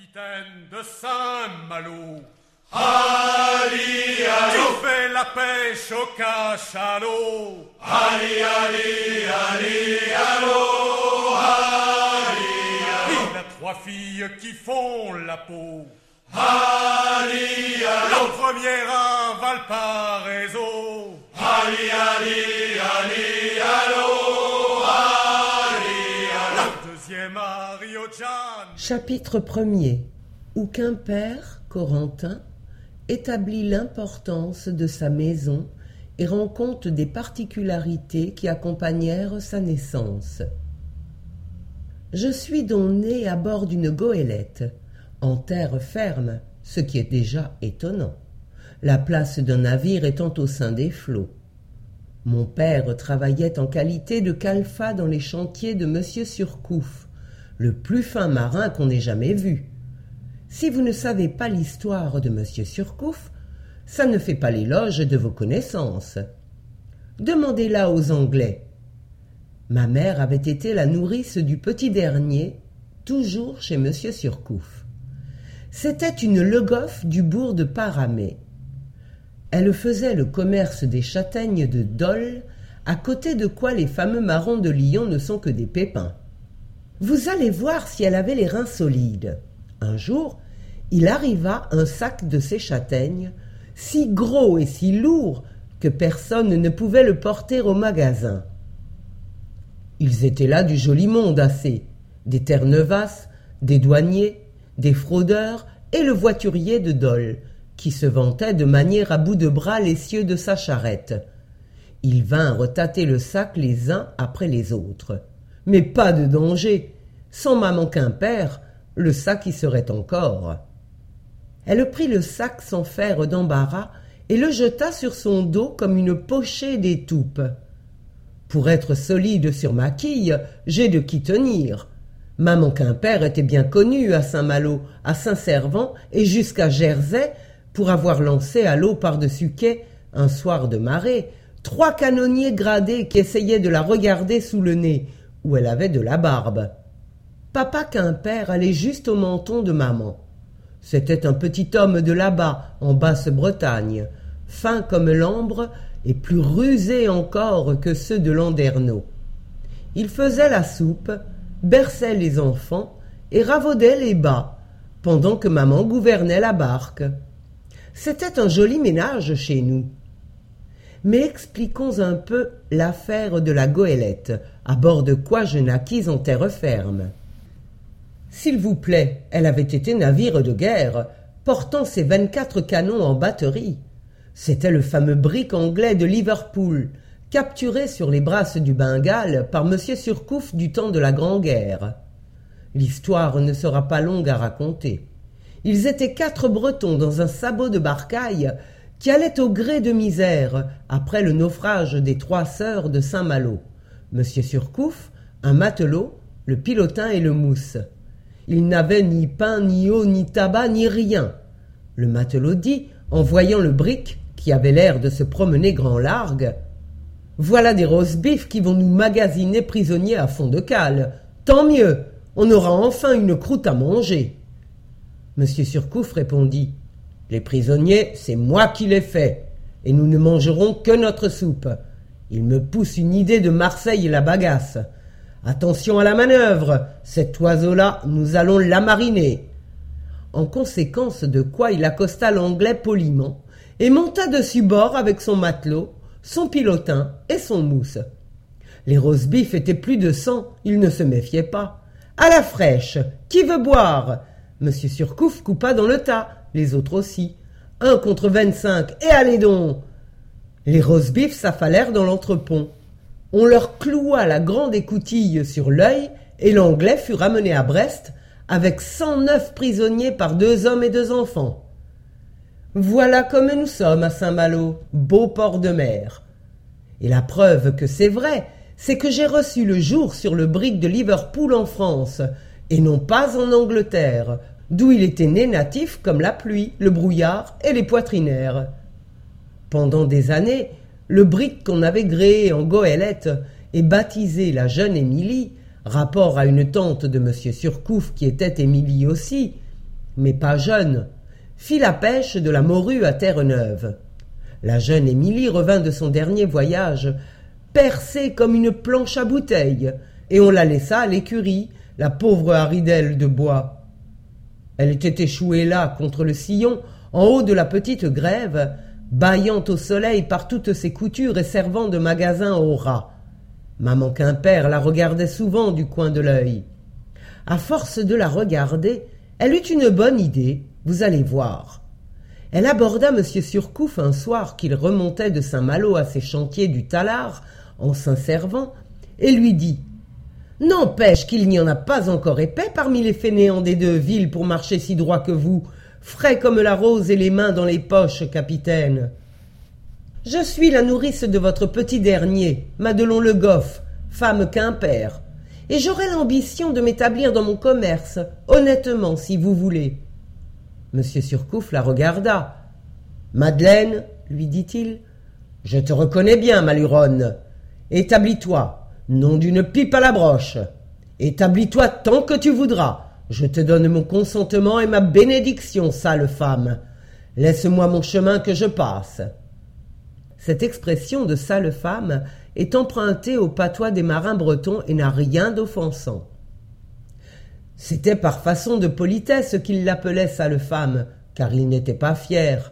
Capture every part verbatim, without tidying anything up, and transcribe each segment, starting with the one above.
capitaine de Saint-Malo. Ali, Ali, tu fais la pêche au cachalot. Ali, Ali, Ali, allô, Ali, allô. Il a trois filles qui font la peau. Ali, allô. La première à Valparaiso. Ali, Ali, Ali, allô, Ali, allô. La deuxième à Rio de Janeiro. Chapitre premier, où Quimper, Corentin, établit l'importance de sa maison et rend compte des particularités qui accompagnèrent sa naissance. Je suis donc né à bord d'une goélette, en terre ferme, ce qui est déjà étonnant, la place d'un navire étant au sein des flots. Mon père travaillait en qualité de calfa dans les chantiers de Monsieur Surcouf, le plus fin marin qu'on ait jamais vu. Si vous ne savez pas l'histoire de Monsieur Surcouf, ça ne fait pas l'éloge de vos connaissances. Demandez-la aux Anglais. Ma mère avait été la nourrice du petit dernier, toujours chez Monsieur Surcouf. C'était une Le Goff du bourg de Paramé. Elle faisait le commerce des châtaignes de Dole, à côté de quoi les fameux marrons de Lyon ne sont que des pépins. Vous allez voir si elle avait les reins solides. Un jour, il arriva un sac de ces châtaignes, si gros et si lourd que personne ne pouvait le porter au magasin. Ils étaient là du joli monde assez, des Terrevas, des douaniers, des fraudeurs et le voiturier de Dole, qui se vantait de manier à bout de bras l'essieu de sa charrette. Ils vinrent tâter le sac les uns après les autres. Mais pas de danger, sans maman Quimper, le sac y serait encore. Elle prit le sac sans faire d'embarras et le jeta sur son dos comme une pochée d'étoupe. Pour être solide sur ma quille, j'ai de qui tenir. Maman Quimper était bien connue à Saint-Malo, à Saint-Servant et jusqu'à Jersey pour avoir lancé à l'eau par-dessus quai, un soir de marée, trois canonniers gradés qui essayaient de la regarder sous le nez, où elle avait de la barbe. Papa Quimper allait juste au menton de maman. C'était un petit homme de là-bas, en Basse-Bretagne, fin comme l'ambre et plus rusé encore que ceux de Landerneau. Il faisait la soupe, berçait les enfants et ravaudait les bas, pendant que maman gouvernait la barque. C'était un joli ménage chez nous. Mais expliquons un peu l'affaire de la goélette, à bord de quoi je naquis en terre ferme. S'il vous plaît, elle avait été navire de guerre, portant ses vingt-quatre canons en batterie. C'était le fameux brick anglais de Liverpool, capturé sur les brasses du Bengale par Monsieur Surcouf du temps de la Grande Guerre. L'histoire ne sera pas longue à raconter. Ils étaient quatre Bretons dans un sabot de barcaille qui allait au gré de misère après le naufrage des Trois Sœurs de Saint-Malo. Monsieur Surcouf, un matelot, le pilotin et le mousse. Ils n'avaient ni pain, ni eau, ni tabac, ni rien. Le matelot dit, en voyant le brick, qui avait l'air de se promener grand largue, « Voilà des roast-beef qui vont nous magasiner prisonniers à fond de cale. Tant mieux, on aura enfin une croûte à manger. » Monsieur Surcouf répondit, « Les prisonniers, c'est moi qui les fais, et nous ne mangerons que notre soupe. Il me pousse une idée de Marseille et la bagasse. Attention à la manœuvre, cet oiseau-là, nous allons l'amariner. » En conséquence de quoi il accosta l'anglais poliment et monta dessus bord avec son matelot, son pilotin et son mousse. Les roast-beef étaient plus de cent, il ne se méfiait pas. « À la fraîche, qui veut boire ?» Monsieur Surcouf coupa dans le tas, les autres aussi. Un contre vingt-cinq, et allez donc! Les roast-beef s'affalèrent dans l'entrepont. On leur cloua la grande écoutille sur l'œil et l'anglais fut ramené à Brest avec cent neuf prisonniers par deux hommes et deux enfants. Voilà comme nous sommes à Saint-Malo, beau port de mer. Et la preuve que c'est vrai, c'est que j'ai reçu le jour sur le brick de Liverpool en France, et non pas en Angleterre, d'où il était né natif comme la pluie, le brouillard et les poitrinaires. Pendant des années, le brick qu'on avait gréé en goélette et baptisé la jeune Émilie, rapport à une tante de Monsieur Surcouf qui était Émilie aussi, mais pas jeune, fit la pêche de la morue à Terre-Neuve. La jeune Émilie revint de son dernier voyage, percée comme une planche à bouteille, et on la laissa à l'écurie, la pauvre haridelle de bois. Elle était échouée là, contre le sillon, en haut de la petite grève, bâillant au soleil par toutes ses coutures et servant de magasin aux rats. Maman Quimper la regardait souvent du coin de l'œil. À force de la regarder, elle eut une bonne idée, vous allez voir. Elle aborda M. Surcouf un soir qu'il remontait de Saint-Malo à ses chantiers du Talard, en s'inservant, et lui dit « N'empêche qu'il n'y en a pas encore épais parmi les fainéants des deux villes pour marcher si droit que vous, frais comme la rose et les mains dans les poches, capitaine. Je suis la nourrice de votre petit dernier, Madelon Le Goff, femme Quimper, et j'aurai l'ambition de m'établir dans mon commerce, honnêtement, si vous voulez. » Monsieur Surcouf la regarda. « Madeleine, lui dit-il, je te reconnais bien, Maluronne. Établis-toi, nom d'une pipe à la broche. Établis-toi tant que tu voudras. Je te donne mon consentement et ma bénédiction, sale femme. Laisse-moi mon chemin que je passe. » Cette expression de sale femme est empruntée au patois des marins bretons et n'a rien d'offensant. C'était par façon de politesse qu'il l'appelait sale femme, car il n'était pas fier.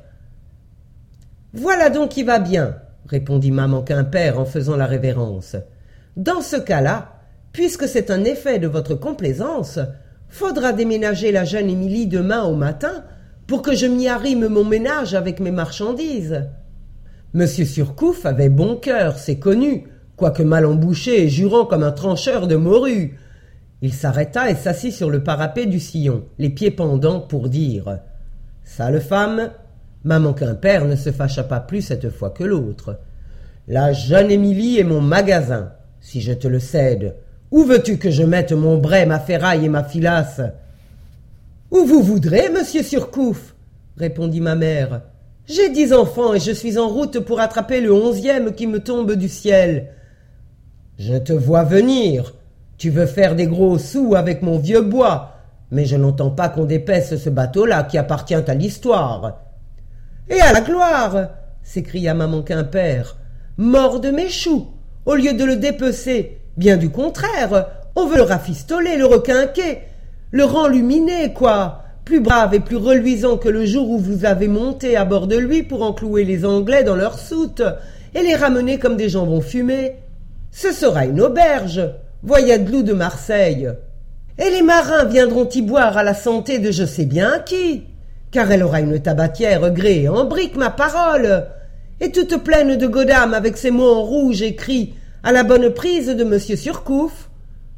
« Voilà donc qui va bien, » répondit maman Quimper en faisant la révérence. « Dans ce cas-là, puisque c'est un effet de votre complaisance, faudra déménager la jeune Émilie demain au matin pour que je m'y arrime mon ménage avec mes marchandises. » Monsieur Surcouf avait bon cœur, c'est connu, quoique mal embouché et jurant comme un trancheur de morue. Il s'arrêta et s'assit sur le parapet du sillon, les pieds pendants, pour dire « Sale femme !» Maman Quimper ne se fâcha pas plus cette fois que l'autre. « La jeune Émilie est mon magasin, si je te le cède. Où veux-tu que je mette mon brai, ma ferraille et ma filasse ?»« Où vous voudrez, monsieur Surcouf, » répondit ma mère. « J'ai dix enfants et je suis en route pour attraper le onzième qui me tombe du ciel. »« Je te vois venir. Tu veux faire des gros sous avec mon vieux bois, mais je n'entends pas qu'on dépaisse ce bateau-là qui appartient à l'histoire. »« Et à la gloire !» s'écria maman Quimper. « Mort de mes choux! Au lieu de le dépecer, bien du contraire, on veut le rafistoler, le requinquer, le renluminer, quoi, plus brave et plus reluisant que le jour où vous avez monté à bord de lui pour enclouer les Anglais dans leur soute et les ramener comme des jambons fumés. Ce sera une auberge, Voyade-Loup de Marseille. Et les marins viendront y boire à la santé de je sais bien qui, car elle aura une tabatière gréée en brique, ma parole, et toute pleine de godames avec ses mots en rouge écrits à la bonne prise de monsieur Surcouf. »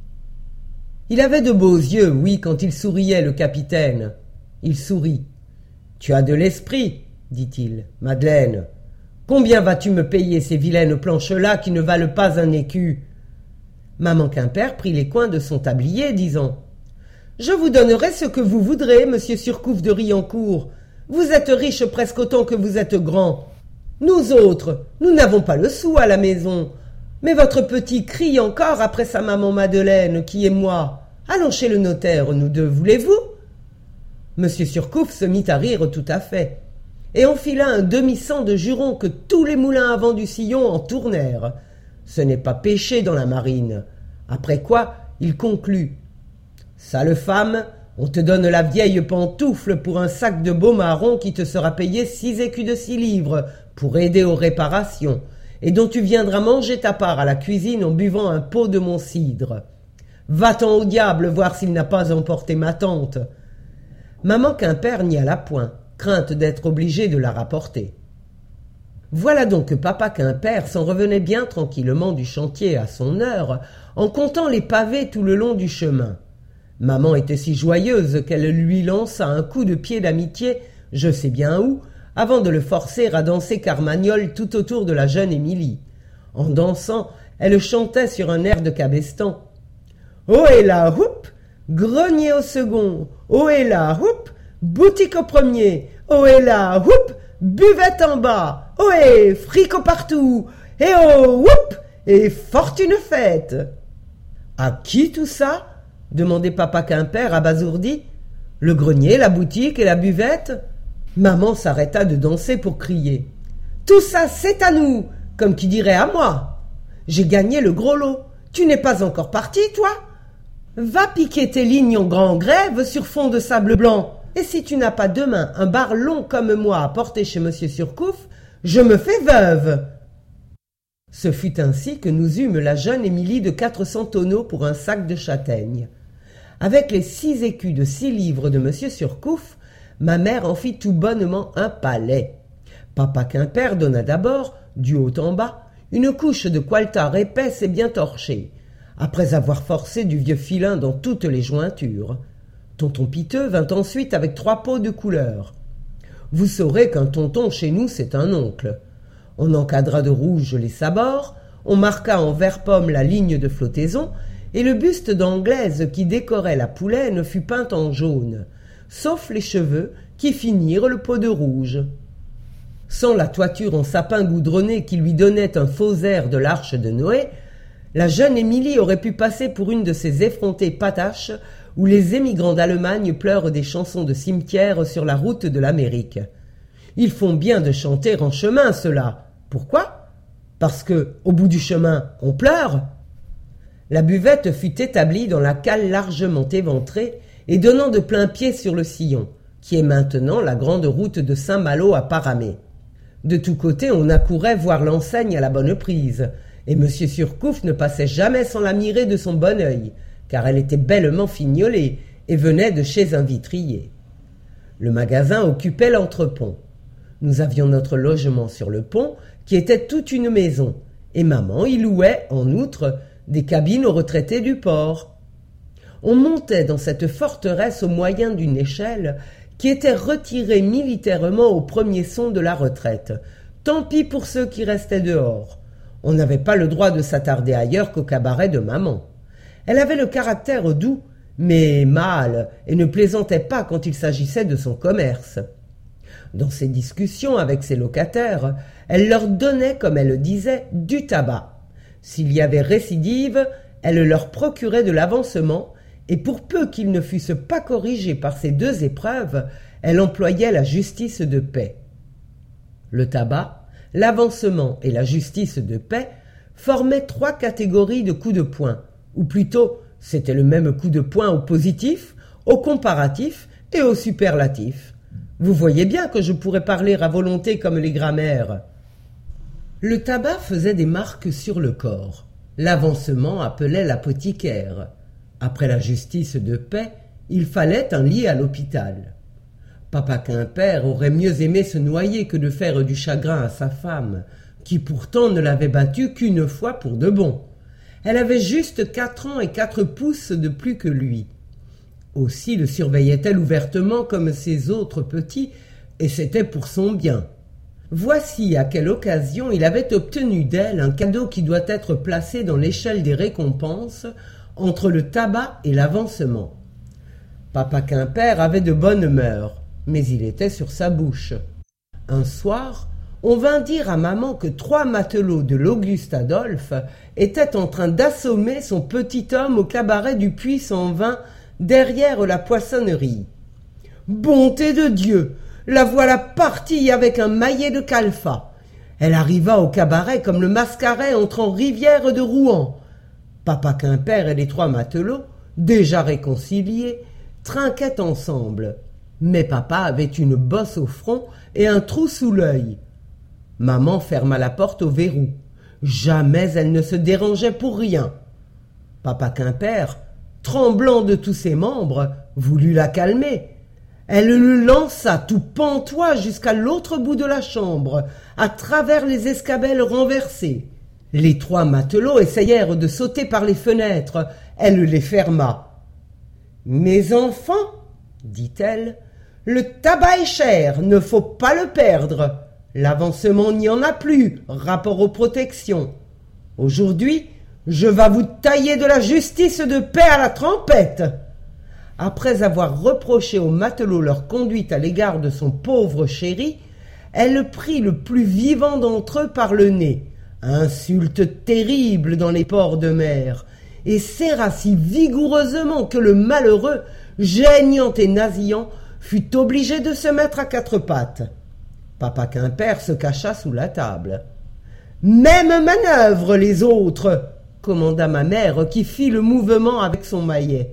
Il avait de beaux yeux, oui, quand il souriait, le capitaine. Il sourit. « Tu as de l'esprit, dit-il. Madeleine, combien vas-tu me payer ces vilaines planches-là qui ne valent pas un écu ?» Maman Quimper prit les coins de son tablier, disant « Je vous donnerai ce que vous voudrez, monsieur Surcouf de Riancourt. Vous êtes riche presque autant que vous êtes grand. Nous autres, nous n'avons pas le sou à la maison. Mais votre petit crie encore après sa maman Madeleine, qui est moi. Allons chez le notaire, nous deux, voulez-vous » Monsieur Surcouf se mit à rire tout à fait, et enfila un demi-cent de jurons que tous les moulins à vent du sillon en tournèrent. Ce n'est pas péché dans la marine. Après quoi, il conclut. « Sale femme, on te donne la vieille pantoufle pour un sac de beau marron qui te sera payé six écus de six livres pour aider aux réparations, et dont tu viendras manger ta part à la cuisine en buvant un pot de mon cidre. Va-t'en au diable voir s'il n'a pas emporté ma tante. » Maman Quimper n'y alla point, crainte d'être obligée de la rapporter. Voilà donc que papa Quimper s'en revenait bien tranquillement du chantier à son heure, en comptant les pavés tout le long du chemin. Maman était si joyeuse qu'elle lui lança un coup de pied d'amitié, je sais bien où, avant de le forcer à danser carmagnole tout autour de la jeune Émilie. En dansant, elle chantait sur un air de cabestan. « Ohé là, houp, grenier au second, ohé là, houp, boutique au premier, ohé là, houp, buvette en bas, ohé, fricot partout, et oh, houp, et fortune faite !» « À qui tout ça ?» demandait papa Quimper abasourdi. « Le grenier, la boutique et la buvette? Maman s'arrêta de danser pour crier. Tout ça, c'est à nous, comme qui dirait à moi. J'ai gagné le gros lot. Tu n'es pas encore parti, toi? Va piquer tes lignes en grand grève sur fond de sable blanc. Et si tu n'as pas demain un bar long comme moi à porter chez Monsieur Surcouf, je me fais veuve. Ce fut ainsi que nous eûmes la jeune Émilie de quatre cents tonneaux pour un sac de châtaignes. Avec les six écus de six livres de Monsieur Surcouf, ma mère en fit tout bonnement un palais. Papa Quimper donna d'abord, du haut en bas, une couche de coaltar épaisse et bien torchée, après avoir forcé du vieux filin dans toutes les jointures. Tonton Piteux vint ensuite avec trois pots de couleur. Vous saurez qu'un tonton chez nous, c'est un oncle. On encadra de rouge les sabords, on marqua en vert pomme la ligne de flottaison, et le buste d'Anglaise qui décorait la poulaine fut peint en jaune, sauf les cheveux qui finirent le pot de rouge. Sans la toiture en sapin goudronné qui lui donnait un faux air de l'arche de Noé, la jeune Émilie aurait pu passer pour une de ces effrontées pataches où les émigrants d'Allemagne pleurent des chansons de cimetière sur la route de l'Amérique. Ils font bien de chanter en chemin, ceux-là. Pourquoi? Parce que, au bout du chemin, on pleure. La buvette fut établie dans la cale largement éventrée et donnant de plein pied sur le sillon, qui est maintenant la grande route de Saint-Malo à Paramé. De tous côtés, on accourait voir l'enseigne à la bonne prise, et Monsieur Surcouf ne passait jamais sans la mirer de son bon œil, car elle était bellement fignolée et venait de chez un vitrier. Le magasin occupait l'entrepont. Nous avions notre logement sur le pont, qui était toute une maison, et maman y louait, en outre, des cabines aux retraités du port. On montait dans cette forteresse au moyen d'une échelle qui était retirée militairement au premier son de la retraite. Tant pis pour ceux qui restaient dehors. On n'avait pas le droit de s'attarder ailleurs qu'au cabaret de maman. Elle avait le caractère doux, mais mâle, et ne plaisantait pas quand il s'agissait de son commerce. Dans ses discussions avec ses locataires, elle leur donnait, comme elle le disait, du tabac. S'il y avait récidive, elle leur procurait de l'avancement, et pour peu qu'ils ne fussent pas corrigés par ces deux épreuves, elle employait la justice de paix. Le tabac, l'avancement et la justice de paix formaient trois catégories de coups de poing, ou plutôt c'était le même coup de poing au positif, au comparatif et au superlatif. Vous voyez bien que je pourrais parler à volonté comme les grammaires. Le tabac faisait des marques sur le corps. L'avancement appelait l'apothicaire. Après la justice de paix, il fallait un lit à l'hôpital. Papa Quimper aurait mieux aimé se noyer que de faire du chagrin à sa femme, qui pourtant ne l'avait battu qu'une fois pour de bon. Elle avait juste quatre ans et quatre pouces de plus que lui. Aussi le surveillait-elle ouvertement comme ses autres petits, et c'était pour son bien. Voici à quelle occasion il avait obtenu d'elle un cadeau qui doit être placé dans l'échelle des récompenses entre le tabac et l'avancement. Papa Quimper avait de bonnes mœurs, mais il était sur sa bouche. Un soir, on vint dire à maman que trois matelots de l'Auguste Adolphe étaient en train d'assommer son petit homme au cabaret du Puy sans vin derrière la poissonnerie. Bonté de Dieu! La voilà partie avec un maillet de calfa. Elle arriva au cabaret comme le mascaret entrant rivière de Rouen. Papa Quimper et les trois matelots, déjà réconciliés, trinquaient ensemble. Mais papa avait une bosse au front et un trou sous l'œil. Maman ferma la porte au verrou. Jamais elle ne se dérangeait pour rien. Papa Quimper, tremblant de tous ses membres, voulut la calmer. Elle le lança tout pantois jusqu'à l'autre bout de la chambre, à travers les escabelles renversées. Les trois matelots essayèrent de sauter par les fenêtres. Elle les ferma. « Mes enfants, dit-elle, le tabac est cher, ne faut pas le perdre. L'avancement n'y en a plus, rapport aux protections. Aujourd'hui, je vas vous tailler de la justice de paix à la trompette. » Après avoir reproché aux matelots leur conduite à l'égard de son pauvre chéri, elle prit le plus vivant d'entre eux par le nez, insulte terrible dans les ports de mer, et serra si vigoureusement que le malheureux geignant et nasillant, fut obligé de se mettre à quatre pattes. Papa Quimper se cacha sous la table. « Même manœuvre, les autres !» commanda ma mère, qui fit le mouvement avec son maillet.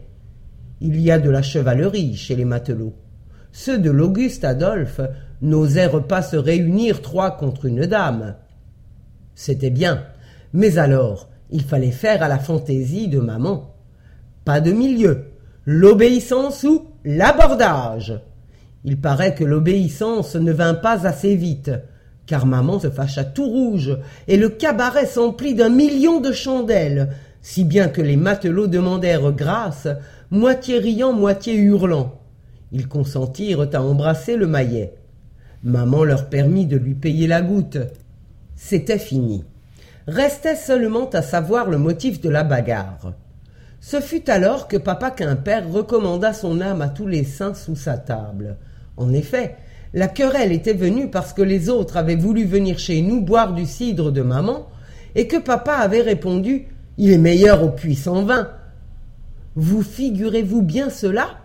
Il y a de la chevalerie chez les matelots. Ceux de l'Auguste Adolphe n'osèrent pas se réunir trois contre une dame. C'était bien, mais alors il fallait faire à la fantaisie de maman. Pas de milieu, l'obéissance ou l'abordage. Il paraît que l'obéissance ne vint pas assez vite, car maman se fâcha tout rouge, et le cabaret s'emplit d'un million de chandelles, si bien que les matelots demandèrent grâce, moitié riant, moitié hurlant. Ils consentirent à embrasser le maillet. Maman leur permit de lui payer la goutte. C'était fini. Restait seulement à savoir le motif de la bagarre. Ce fut alors que papa Quimper recommanda son âme à tous les saints sous sa table. En effet, la querelle était venue parce que les autres avaient voulu venir chez nous boire du cidre de maman et que papa avait répondu « Il est meilleur au puissant vin ». Vous figurez-vous bien cela?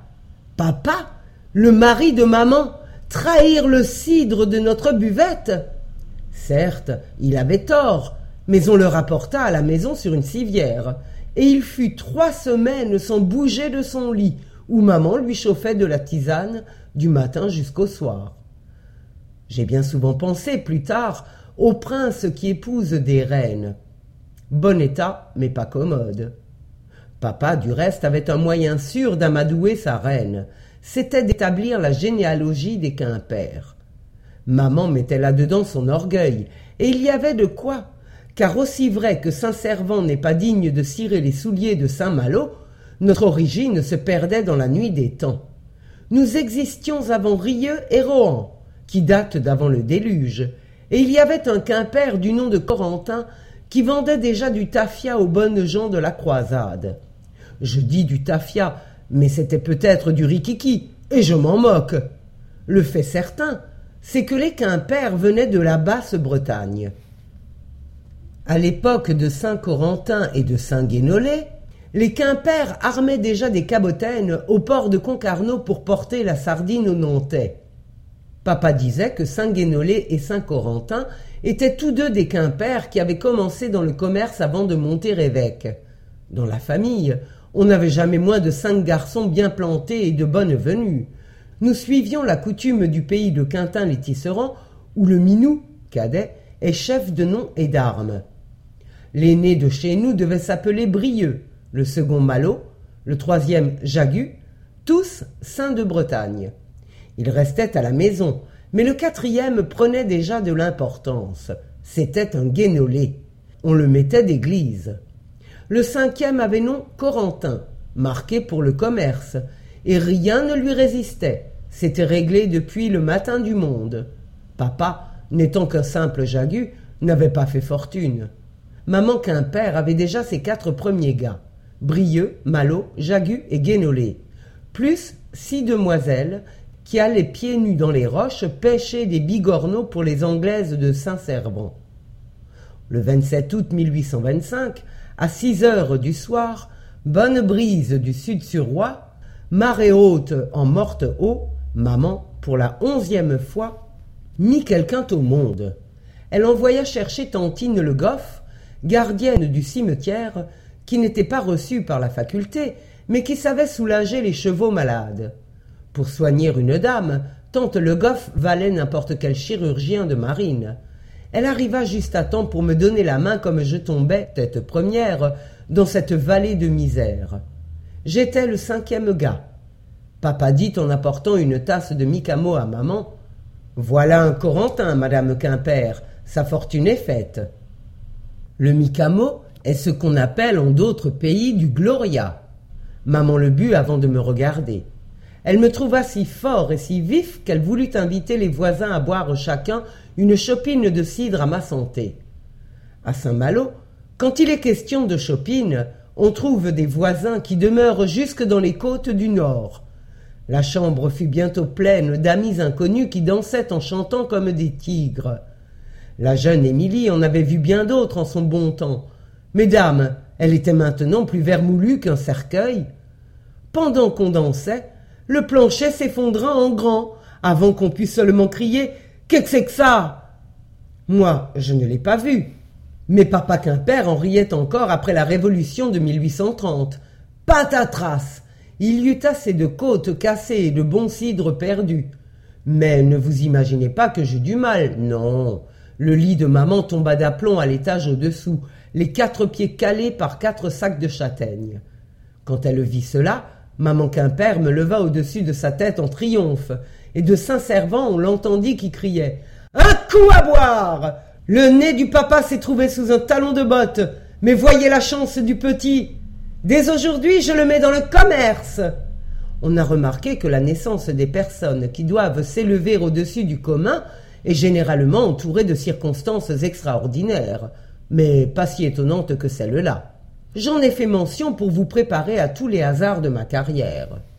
Papa, le mari de maman, trahir le cidre de notre buvette? Certes, il avait tort, mais on le rapporta à la maison sur une civière, et il fut trois semaines sans bouger de son lit, où maman lui chauffait de la tisane du matin jusqu'au soir. J'ai bien souvent pensé, plus tard, aux princes qui épousent des reines. Bon état, mais pas commode. Papa, du reste, avait un moyen sûr d'amadouer sa reine. C'était d'établir la généalogie des Quimper. Maman mettait là-dedans son orgueil, et il y avait de quoi, car aussi vrai que Saint-Servant n'est pas digne de cirer les souliers de Saint-Malo, notre origine se perdait dans la nuit des temps. Nous existions avant Rieux et Rohan, qui datent d'avant le déluge, et il y avait un Quimper du nom de Corentin qui vendait déjà du tafia aux bonnes gens de la croisade. Je dis du tafia, mais c'était peut-être du rikiki, et je m'en moque. Le fait certain, c'est que les Quimper venaient de la Basse-Bretagne. À l'époque de Saint-Corentin et de Saint-Guénolé, les Quimper armaient déjà des cabotaines au port de Concarneau pour porter la sardine aux Nantais. Papa disait que Saint-Guénolé et Saint-Corentin étaient tous deux des Quimper qui avaient commencé dans le commerce avant de monter évêque. Dans la famille, on n'avait jamais moins de cinq garçons bien plantés et de bonne venue. Nous suivions la coutume du pays de Quintin-les-Tisserands, où le minou, cadet, est chef de nom et d'armes. L'aîné de chez nous devait s'appeler Brieux, le second Malo, le troisième Jagu, tous saints de Bretagne. Il restait à la maison, mais le quatrième prenait déjà de l'importance. C'était un Guénolé. On le mettait d'église. Le cinquième avait nom Corentin, marqué pour le commerce, et rien ne lui résistait. C'était réglé depuis le matin du monde. Papa, n'étant qu'un simple Jagu, n'avait pas fait fortune. Maman Quimper avait déjà ses quatre premiers gars, Brieux, Malo, Jagu et Guénolé, plus six demoiselles qui allaient pieds nus dans les roches pêcher des bigorneaux pour les Anglaises de Saint-Servant. Le vingt-sept août mille huit cent vingt-cinq, à six heures du soir, bonne brise du sud-sur-Roi, marée haute en morte eau, maman, pour la onzième fois, mit quelqu'un au monde. Elle envoya chercher Tantine Le Goff, gardienne du cimetière, qui n'était pas reçue par la faculté, mais qui savait soulager les chevaux malades. Pour soigner une dame, tante Le Goff valait n'importe quel chirurgien de marine. Elle arriva juste à temps pour me donner la main comme je tombais, tête première, dans cette vallée de misère. J'étais le cinquième gars. Papa dit en apportant une tasse de micamo à maman, « Voilà un Corentin, madame Quimper, sa fortune est faite. » Le micamo est ce qu'on appelle en d'autres pays du gloria. Maman le but avant de me regarder. Elle me trouva si fort et si vif qu'elle voulut inviter les voisins à boire chacun une chopine de cidre à ma santé. À Saint-Malo, quand il est question de chopine, on trouve des voisins qui demeurent jusque dans les côtes du Nord. La chambre fut bientôt pleine d'amis inconnus qui dansaient en chantant comme des tigres. La jeune Émilie en avait vu bien d'autres en son bon temps. Mesdames, elle était maintenant plus vermoulue qu'un cercueil. Pendant qu'on dansait, le plancher s'effondra en grand, avant qu'on puisse seulement crier « Qu'est-ce que c'est que ça ?» Moi, je ne l'ai pas vu. Mais papa Quimper en riait encore après la Révolution de mille huit cent trente. Patatras! Il y eut assez de côtes cassées et de bon cidre perdu. Mais ne vous imaginez pas que j'eus du mal, non. Le lit de maman tomba d'aplomb à l'étage au-dessous, les quatre pieds calés par quatre sacs de châtaignes. Quand elle vit cela, maman Quimper me leva au-dessus de sa tête en triomphe, et de Saint-Servant on l'entendit qui criait « Un coup à boire ! Le nez du papa s'est trouvé sous un talon de botte, mais voyez la chance du petit! Dès aujourd'hui, je le mets dans le commerce !» On a remarqué que la naissance des personnes qui doivent s'élever au-dessus du commun est généralement entourée de circonstances extraordinaires, mais pas si étonnantes que celle-là. J'en ai fait mention pour vous préparer à tous les hasards de ma carrière.